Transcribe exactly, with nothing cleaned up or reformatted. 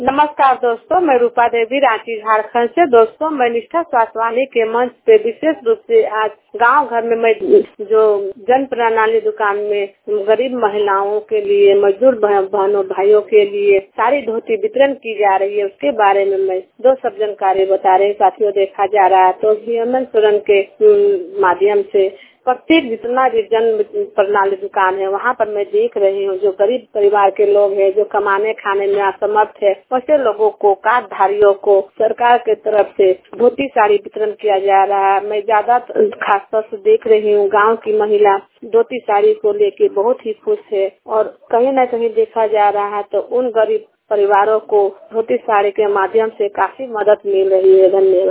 नमस्कार दोस्तों, मैं रूपा देवी रांची झारखंड से। दोस्तों, मैं निष्ठा स्वास्थ्यवाणी के मंच पे विशेष रूप से आज गांव घर में मैं जो जन प्रणाली दुकान में गरीब महिलाओं के लिए, मजदूर बहनों भाइयों के लिए सारी धोती वितरण की जा रही है, उसके बारे में मैं दो सब जानकारी बता रहे हैं। साथियों, देखा जा रहा है तो ह्यूमन सुरन के माध्यम से प्रत्येक जितना भी जन प्रणाली दुकान है वहाँ पर मैं देख रही हूँ जो गरीब परिवार के लोग हैं, जो कमाने खाने में असमर्थ है, वैसे लोगों को, कार्डधारियों को सरकार की तरफ से धोती साड़ी वितरण किया जा रहा है। मैं ज्यादा खासतौर से देख रही हूँ गांव की महिला धोती साड़ी को लेके बहुत ही खुश है और कहीं न कहीं देखा जा रहा है तो उन गरीब परिवारों को धोती साड़ी के माध्यम से काफी मदद मिल रही है। धन्यवाद।